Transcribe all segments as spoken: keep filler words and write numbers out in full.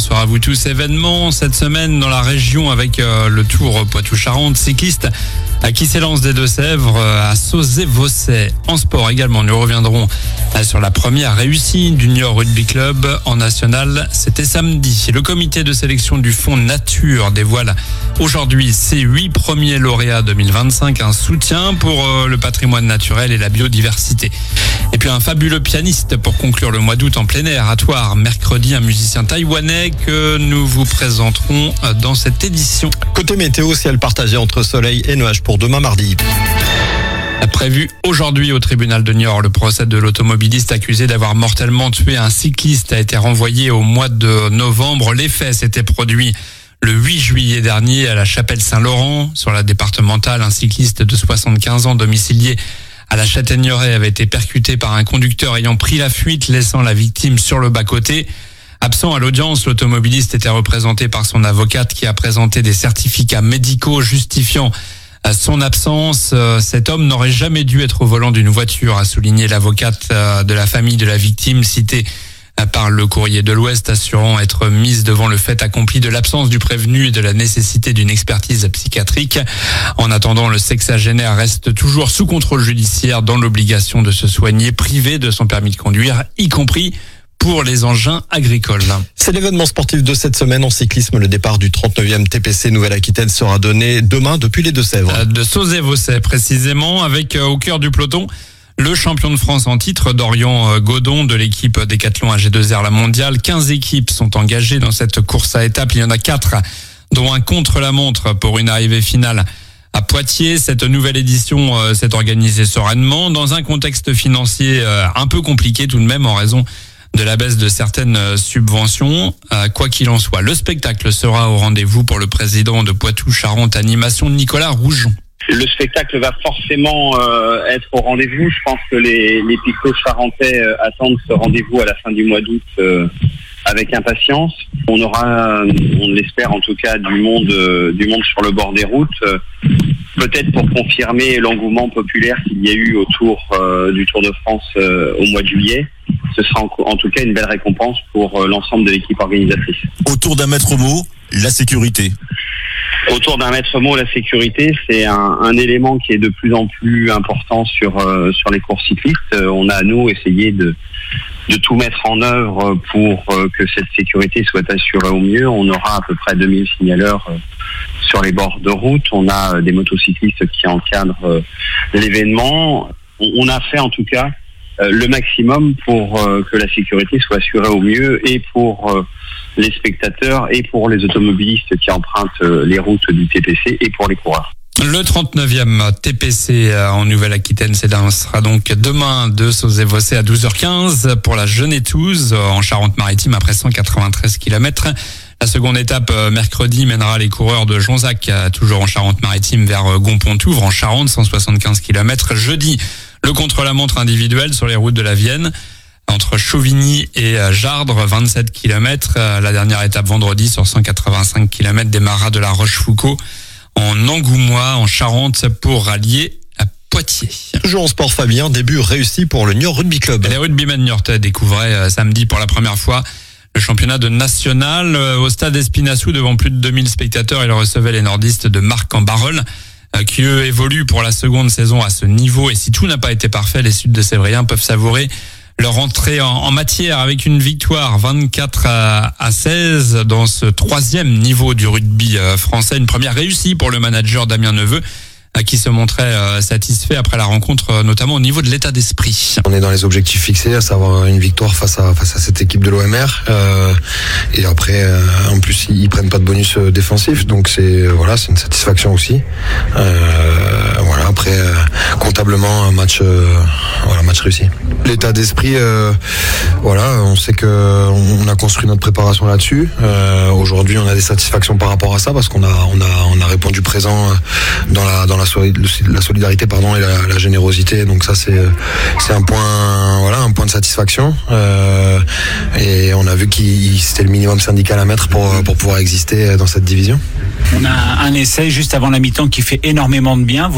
bonsoir à vous tous. Événement cette semaine dans la région avec euh, le Tour Poitou-Charentes. Cyclistes à qui s'élance des Deux-Sèvres à Sauzet-Vaucet. En sport également, nous reviendrons sur la première réussite du Niort Rugby Club en national. C'était samedi. Le comité de sélection du Fonds Nature dévoile aujourd'hui ses huit premiers lauréats deux mille vingt-cinq. Un soutien pour euh, le patrimoine naturel et la biodiversité. Et puis un fabuleux pianiste pour conclure le mois d'août en plein air à Thouars. Mercredi, un musicien taïwanais que nous vous présenterons dans cette édition. Côté météo, ciel partagé entre soleil et nuages pour demain mardi. Prévu aujourd'hui au tribunal de Niort, le procès de l'automobiliste accusé d'avoir mortellement tué un cycliste a été renvoyé au mois de novembre. Les faits s'étaient produits le huit juillet dernier à la Chapelle-Saint-Laurent. Sur la départementale, un cycliste de soixante-quinze ans domicilié à la Châtaigneraie avait été percuté par un conducteur ayant pris la fuite, laissant la victime sur le bas-côté. Absent à l'audience, l'automobiliste était représenté par son avocate qui a présenté des certificats médicaux justifiant son absence. Cet homme n'aurait jamais dû être au volant d'une voiture, a souligné l'avocate de la famille de la victime, citée par le Courrier de l'Ouest, assurant être mise devant le fait accompli de l'absence du prévenu et de la nécessité d'une expertise psychiatrique. En attendant, le sexagénaire reste toujours sous contrôle judiciaire dans l'obligation de se soigner, privé de son permis de conduire, y compris pour les engins agricoles. C'est l'événement sportif de cette semaine en cyclisme. Le départ du trente-neuvième T P C Nouvelle-Aquitaine sera donné demain depuis les Deux-Sèvres. De Sauzet-Vaucet précisément, avec au cœur du peloton le champion de France en titre, Dorian Godon, de l'équipe Décathlon A G deux R La Mondiale. quinze équipes sont engagées dans cette course à étapes. Il y en a quatre, dont un contre-la-montre pour une arrivée finale à Poitiers. Cette nouvelle édition euh, s'est organisée sereinement dans un contexte financier euh, un peu compliqué tout de même en raison de la baisse de certaines subventions. Euh, quoi qu'il en soit, le spectacle sera au rendez-vous pour le président de Poitou-Charentes Animation, Nicolas Rougeon. Le spectacle va forcément euh, être au rendez-vous. Je pense que les, les picots charentais euh, attendent ce rendez-vous à la fin du mois d'août euh, avec impatience. On aura, on l'espère en tout cas, du monde, euh, du monde sur le bord des routes. Euh, peut-être pour confirmer l'engouement populaire qu'il y a eu autour euh, du Tour de France euh, au mois de juillet. Ce sera en, en tout cas une belle récompense pour euh, l'ensemble de l'équipe organisatrice. Autour d'un maître mot, la sécurité. Autour d'un maître mot, la sécurité, c'est un, un élément qui est de plus en plus important sur euh, sur les courses cyclistes. Euh, on a à nous essayé de de tout mettre en œuvre pour euh, que cette sécurité soit assurée au mieux. On aura à peu près deux mille signaleurs euh, sur les bords de route. On a euh, des motocyclistes qui encadrent euh, l'événement. On, on a fait en tout cas euh, le maximum pour euh, que la sécurité soit assurée au mieux et pour euh, les spectateurs et pour les automobilistes qui empruntent euh, les routes du T P C et pour les coureurs. Le trente-neuvième T P C en Nouvelle-Aquitaine sera donc demain de Sauzet-Vaucet à douze heures quinze pour la Genetouze en Charente-Maritime après cent quatre-vingt-treize kilomètres. La seconde étape mercredi mènera les coureurs de Jonzac toujours en Charente-Maritime vers Gonpontouvre en Charente, cent soixante-quinze kilomètres. Jeudi, le contre-la-montre individuel sur les routes de la Vienne entre Chauvigny et Jardres, vingt-sept kilomètres. La dernière étape vendredi sur cent quatre-vingt-cinq kilomètres démarrera de la Rochefoucauld en Angoumois, en Charente, pour rallier à Poitiers. Toujours en sport, Fabien, début réussi pour le Niort Rugby Club. Les rugbymen niortais découvraient euh, samedi pour la première fois le championnat de national euh, au stade Espinassou devant plus de deux mille spectateurs. Ils recevaient les nordistes de Marc-en-Barœul euh, qui eux évoluent pour la seconde saison à ce niveau. Et si tout n'a pas été parfait, les Sud-de-Sévriens peuvent savourer leur entrée en, en matière avec une victoire vingt-quatre à seize dans ce troisième niveau du rugby français. Une première réussie pour le manager Damien Neveu qui se montrait satisfait après la rencontre, notamment au niveau de l'état d'esprit. On est dans les objectifs fixés, à savoir une victoire face à face à cette équipe de l'O M R. Euh, et après, euh, en plus, ils prennent pas de bonus défensif, donc c'est voilà, c'est une satisfaction aussi. Euh, voilà, après, euh, comptablement, un match, euh, voilà, match réussi. L'état d'esprit, euh, voilà, on sait que on a construit notre préparation là-dessus. Euh, aujourd'hui, on a des satisfactions par rapport à ça parce qu'on a on a on a répondu présent dans la dans la la solidarité pardon et la, la générosité, donc ça c'est c'est un point voilà un point de satisfaction euh, et on a vu qu'il c'était le minimum syndical à mettre pour pour pouvoir exister dans cette division. On a un essai juste avant la mi-temps qui fait énormément de bien. Vous rentrez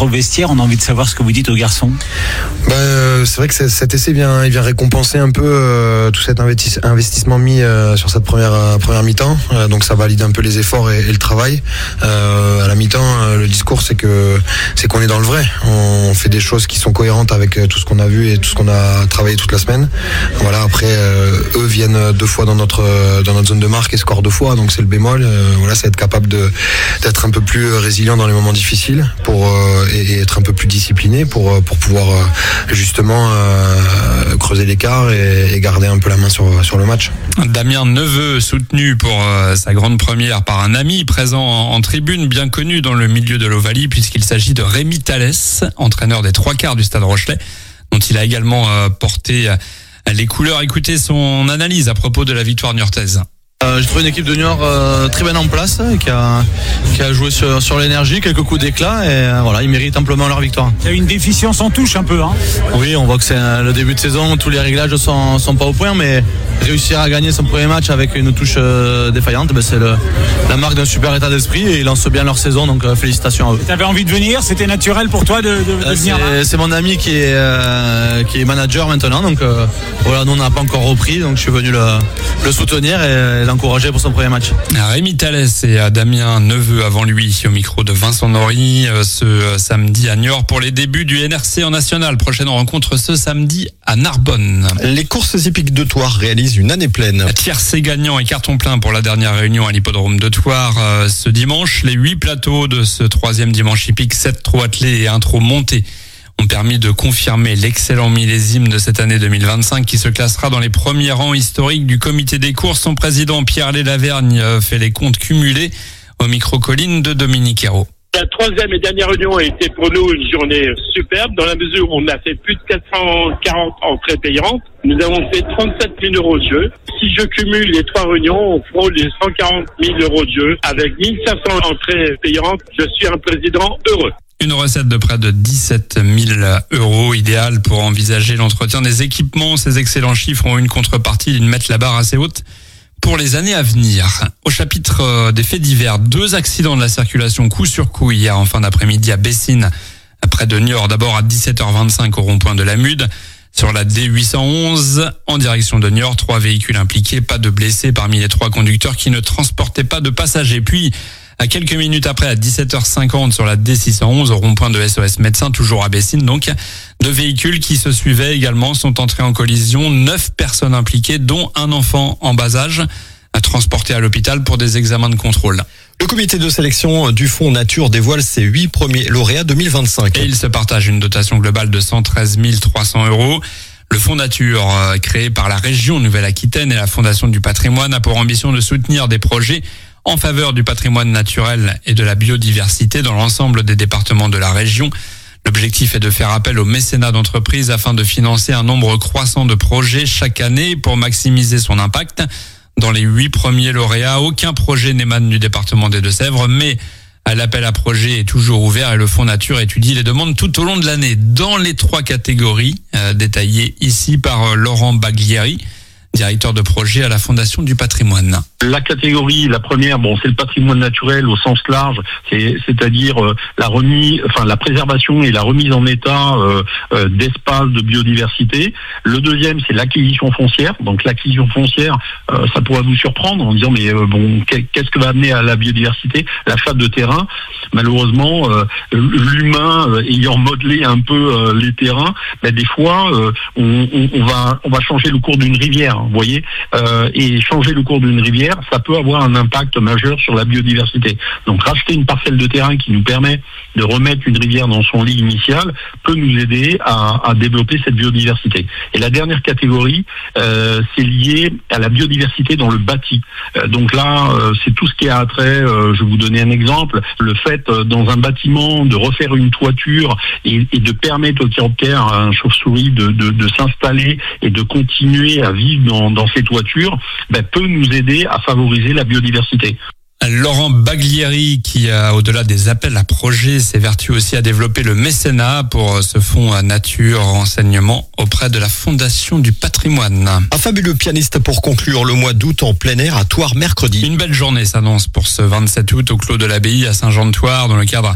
le vestiaire. On a envie de savoir ce que vous dites aux garçons. Ben, euh, c'est vrai que cet essai vient, il vient récompenser un peu euh, tout cet investis- investissement mis euh, sur cette première euh, première mi-temps. Euh, donc ça valide un peu les efforts et, et le travail. Euh, à la mi-temps, euh, le discours c'est que c'est qu'on est dans le vrai. On fait des choses qui sont cohérentes avec tout ce qu'on a vu et tout ce qu'on a travaillé toute la semaine. Voilà. Après, euh, eux viennent deux fois dans notre dans notre zone de marque et scorent deux fois. Donc c'est le bémol. Euh, voilà, c'est être capable de d'être un peu plus résilient dans les moments difficiles pour euh, et, et être un peu plus discipliné pour pour pouvoir euh, justement euh, creuser l'écart et, et garder un peu la main sur sur le match. Damien Neveu, soutenu pour euh, sa grande première par un ami présent en, en tribune, bien connu dans le milieu de l'Ovalie, puisqu'il s'agit de Rémi Thalès, entraîneur des trois quarts du Stade Rochelais, dont il a également euh, porté euh, les couleurs. Écoutez son analyse à propos de la victoire niortaise. Euh, j'ai trouvé une équipe de Niort euh, très bien en place, qui a, qui a joué sur, sur l'énergie, quelques coups d'éclat et euh, voilà, ils méritent amplement leur victoire. Il y a une déficience en touche un peu, hein. Oui, on voit que c'est euh, le début de saison, tous les réglages sont, sont pas au point, mais réussir à gagner son premier match avec une touche euh, défaillante, ben c'est le, la marque d'un super état d'esprit et ils lancent bien leur saison, donc euh, félicitations à eux. Tu avais envie de venir, c'était naturel pour toi de, de, de euh, venir là. C'est mon ami qui est, euh, qui est manager maintenant, donc euh, voilà, nous on n'a pas encore repris, donc je suis venu le, le soutenir et l'encourager pour son premier match. Rémi Thalès et Damien Neveu avant lui au micro de Vincent Nory ce samedi à Niort pour les débuts du N R C en national. Prochaine rencontre ce samedi à Narbonne. Les courses hippiques de Thouars réalisent une année pleine. Tiercé gagnant et carton plein pour la dernière réunion à l'hippodrome de Thouars ce dimanche. Les huit plateaux de ce troisième dimanche hippique, sept trot attelés et un trot monté, ont permis de confirmer l'excellent millésime de cette année deux mille vingt-cinq qui se classera dans les premiers rangs historiques du comité des courses. Son président Pierre-Lé Lavergne fait les comptes cumulés au micro-colline de Dominique Hérault. La troisième et dernière réunion a été pour nous une journée superbe dans la mesure où on a fait plus de quatre cent quarante entrées payantes. Nous avons fait trente-sept mille euros de jeu. Si je cumule les trois réunions, on frôle les cent quarante mille euros de jeu. Avec mille cinq cents entrées payantes, je suis un président heureux. Une recette de près de dix-sept mille euros, idéale pour envisager l'entretien des équipements. Ces excellents chiffres ont une contrepartie, ils mettent la barre assez haute pour les années à venir. Au chapitre des faits divers, deux accidents de la circulation coup sur coup hier en fin d'après-midi à Bessines, près de Niort. D'abord à dix-sept heures vingt-cinq au rond-point de la Mude. Sur la D huit cent onze, en direction de Niort, trois véhicules impliqués, pas de blessés parmi les trois conducteurs qui ne transportaient pas de passagers. Puis, à quelques minutes après, à dix-sept heures cinquante, sur la D six cent onze, au rond-point de S O S Médecins, toujours à Bessines, donc, deux véhicules qui se suivaient également sont entrés en collision. Neuf personnes impliquées, dont un enfant en bas âge, transporté à l'hôpital pour des examens de contrôle. Le comité de sélection du Fonds Nature dévoile ses huit premiers lauréats deux mille vingt-cinq. Et il se partage une dotation globale de cent treize mille trois cents euros. Le Fonds Nature, euh, créé par la région Nouvelle-Aquitaine et la Fondation du Patrimoine, a pour ambition de soutenir des projets en faveur du patrimoine naturel et de la biodiversité dans l'ensemble des départements de la région. L'objectif est de faire appel au mécénat d'entreprises afin de financer un nombre croissant de projets chaque année pour maximiser son impact. Dans les huit premiers lauréats, aucun projet n'émane du département des Deux-Sèvres, mais l'appel à projet est toujours ouvert et le Fonds Nature étudie les demandes tout au long de l'année dans les trois catégories euh, détaillées ici par euh, Laurent Baglieri, directeur de projet à la Fondation du Patrimoine. La catégorie, la première, bon, c'est le patrimoine naturel au sens large, c'est, c'est-à-dire euh, la remise, enfin la préservation et la remise en état euh, euh, d'espaces de biodiversité. Le deuxième, c'est l'acquisition foncière. Donc l'acquisition foncière, euh, ça pourrait vous surprendre en disant mais euh, bon, qu'est-ce que va amener à la biodiversité, l'achat de terrain. Malheureusement, euh, l'humain euh, ayant modelé un peu euh, les terrains, ben, des fois, euh, on, on, on va on va changer le cours d'une rivière. Vous voyez, euh, et changer le cours d'une rivière, ça peut avoir un impact majeur sur la biodiversité. Donc racheter une parcelle de terrain qui nous permet de remettre une rivière dans son lit initial peut nous aider à, à développer cette biodiversité. Et la dernière catégorie, euh, c'est lié à la biodiversité dans le bâti. Euh, donc là, euh, c'est tout ce qui a trait, euh, je vais vous donner un exemple, le fait euh, dans un bâtiment de refaire une toiture et, et de permettre au chiroptère, à un chauve-souris de, de, de s'installer et de continuer à vivre Dans, dans ces toitures, ben, peut nous aider à favoriser la biodiversité. Laurent Baglieri, qui a, au-delà des appels à projets, s'évertue aussi à développer le mécénat pour ce fonds nature renseignement auprès de la Fondation du Patrimoine. Un fabuleux pianiste pour conclure le mois d'août en plein air à Thouars mercredi. Une belle journée s'annonce pour ce vingt-sept août au Clos de l'Abbaye à Saint-Jean-de-Thouars dans le cadre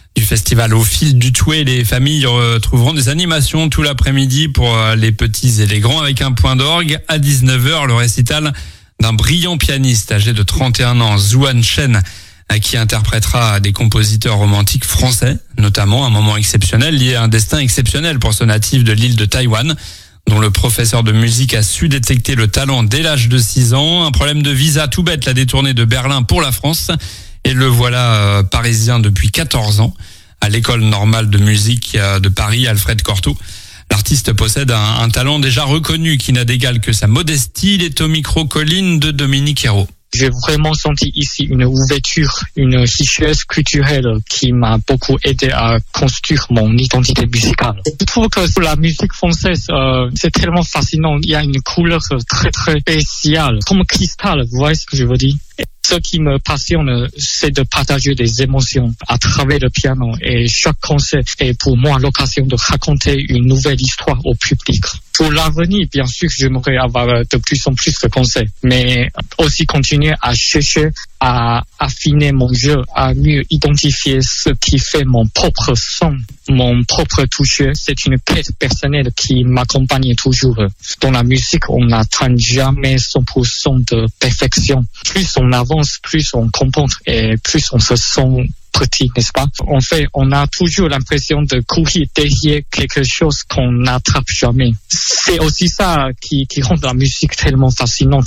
du festival Au fil du Touet. Les familles retrouveront des animations tout l'après-midi pour les petits et les grands avec un point d'orgue. À dix-neuf heures, le récital d'un brillant pianiste âgé de trente et un ans, Zuan Shen, qui interprétera des compositeurs romantiques français, notamment un moment exceptionnel lié à un destin exceptionnel pour ce natif de l'île de Taïwan, dont le professeur de musique a su détecter le talent dès l'âge de six ans. Un problème de visa tout bête l'a détourné de Berlin pour la France. Et le voilà euh, parisien depuis quatorze ans, à l'école normale de musique euh, de Paris, Alfred Cortot. L'artiste possède un, un talent déjà reconnu qui n'a d'égal que sa modestie. Il est au micro Colline de Dominique Hérault. J'ai vraiment senti ici une ouverture, une richesse culturelle qui m'a beaucoup aidé à construire mon identité musicale. Je trouve que la musique française, euh, c'est tellement fascinant. Il y a une couleur très très spéciale, comme cristal, vous voyez ce que je veux dire? Ce qui me passionne, c'est de partager des émotions à travers le piano. Et chaque concert est pour moi l'occasion de raconter une nouvelle histoire au public. Pour l'avenir, bien sûr, j'aimerais avoir de plus en plus de concerts, mais aussi continuer à chercher à affiner mon jeu, à mieux identifier ce qui fait mon propre son, mon propre touche. C'est une quête personnelle qui m'accompagne toujours. Dans la musique, on n'atteint jamais cent pour cent de perfection. Plus on avance, plus on comprend et plus on se sent petit, n'est-ce pas? En fait, on a toujours l'impression de courir derrière quelque chose qu'on n'attrape jamais. C'est aussi ça qui, qui rend la musique tellement fascinante.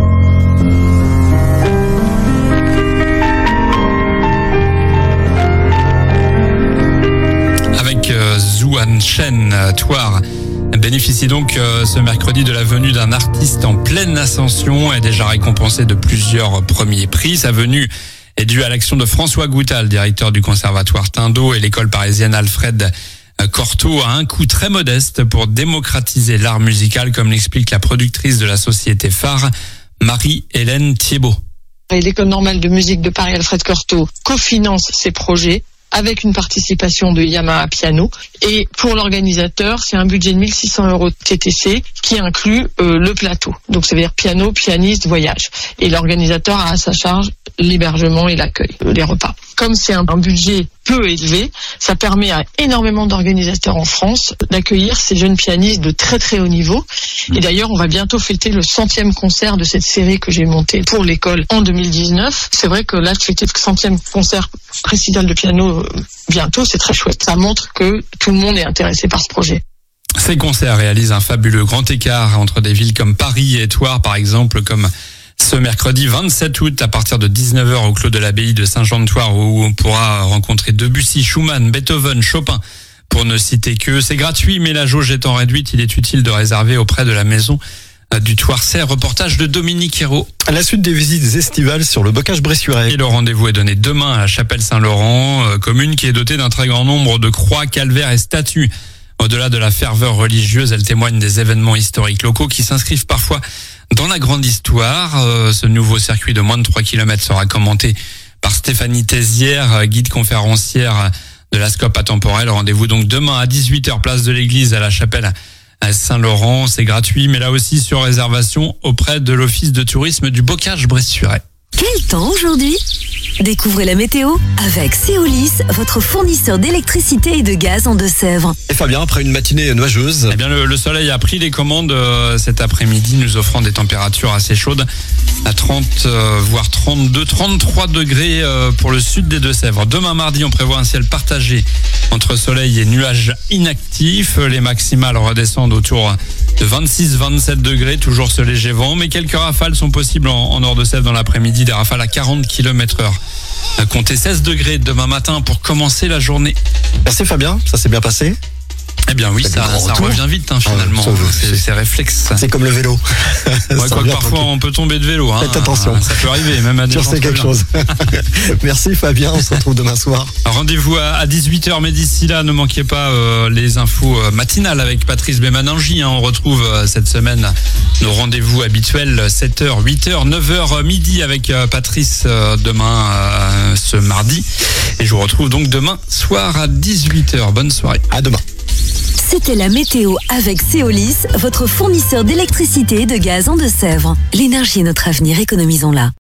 Avec euh, Zuan Shen, Toire bénéficie donc euh, ce mercredi de la venue d'un artiste en pleine ascension et déjà récompensé de plusieurs premiers prix. Sa venue est due à l'action de François Goutal, directeur du conservatoire Tindeau, et l'école parisienne Alfred Cortot a un coût très modeste pour démocratiser l'art musical, comme l'explique la productrice de la société phare, Marie-Hélène Thiebaud. Et l'école normale de musique de Paris, Alfred Cortot, cofinance ces projets avec une participation de Yamaha Piano. Et pour l'organisateur, c'est un budget de mille six cents euros T T C qui inclut euh, le plateau. Donc, ça veut dire piano, pianiste, voyage. Et l'organisateur a à sa charge l'hébergement et l'accueil, euh, les repas. Comme c'est un, un budget peu élevé, ça permet à énormément d'organisateurs en France d'accueillir ces jeunes pianistes de très très haut niveau. Et d'ailleurs, on va bientôt fêter le centième concert de cette série que j'ai montée pour l'école en deux mille dix-neuf. C'est vrai que là, fêter le centième concert récital de piano euh, bientôt, c'est très chouette. Ça montre que tout le monde est intéressé par ce projet. Ces concerts réalisent un fabuleux grand écart entre des villes comme Paris et Toire, par exemple, comme ce mercredi vingt-sept août à partir de dix-neuf heures au Clos de l'Abbaye de Saint-Jean-de-Thouars, où on pourra rencontrer Debussy, Schumann, Beethoven, Chopin, pour ne citer que. C'est gratuit, mais la jauge étant réduite, il est utile de réserver auprès de la maison du Thouarçais. Reportage de Dominique Hérault. À la suite des visites estivales sur le bocage bressurais. Et le rendez-vous est donné demain à la chapelle Saint-Laurent, commune qui est dotée d'un très grand nombre de croix, calvaires et statues. Au-delà de la ferveur religieuse, elle témoigne des événements historiques locaux qui s'inscrivent parfois dans la grande histoire. Euh, ce nouveau circuit de moins de trois kilomètres sera commenté par Stéphanie Tézière, guide conférencière de la Scope Atemporelle. Rendez-vous donc demain à dix-huit heures, place de l'église à la chapelle à Saint-Laurent. C'est gratuit, mais là aussi sur réservation auprès de l'office de tourisme du Bocage-Bressurais. Quel temps aujourd'hui ? Découvrez la météo avec Céolis, votre fournisseur d'électricité et de gaz en Deux-Sèvres. Et Fabien, après une matinée nuageuse. Eh bien, le, le soleil a pris les commandes euh, cet après-midi, nous offrant des températures assez chaudes à trente, euh, voire trente-deux, trente-trois degrés euh, pour le sud des Deux-Sèvres. Demain mardi, on prévoit un ciel partagé entre soleil et nuages inactifs. Les maximales redescendent autour de vingt-six, vingt-sept degrés, toujours ce léger vent, mais quelques rafales sont possibles en, en Nord-de-Sèvres dans l'après-midi, des rafales à quarante kilomètres heure. Comptez seize degrés demain matin pour commencer la journée. Merci Fabien, ça s'est bien passé? Eh bien oui, ça, ça revient vite hein, finalement, ah, c'est, c'est réflexe. C'est comme le vélo. Ouais, quoi que parfois on peut tomber de vélo. Hein. Faites attention. Ça peut arriver, même à des gens. C'est quelque chose. Merci Fabien, on se retrouve demain soir. Rendez-vous à dix-huit heures, mais d'ici là, ne manquez pas euh, les infos matinales avec Patrice Bémaningi. Hein. On retrouve euh, cette semaine nos rendez-vous habituels, sept heures, huit heures, neuf heures, midi avec euh, Patrice euh, demain, euh, ce mardi. Et je vous retrouve donc demain soir à dix-huit heures. Bonne soirée. À demain. C'était la météo avec Céolis, votre fournisseur d'électricité et de gaz en Deux-Sèvres. L'énergie est notre avenir, économisons-la.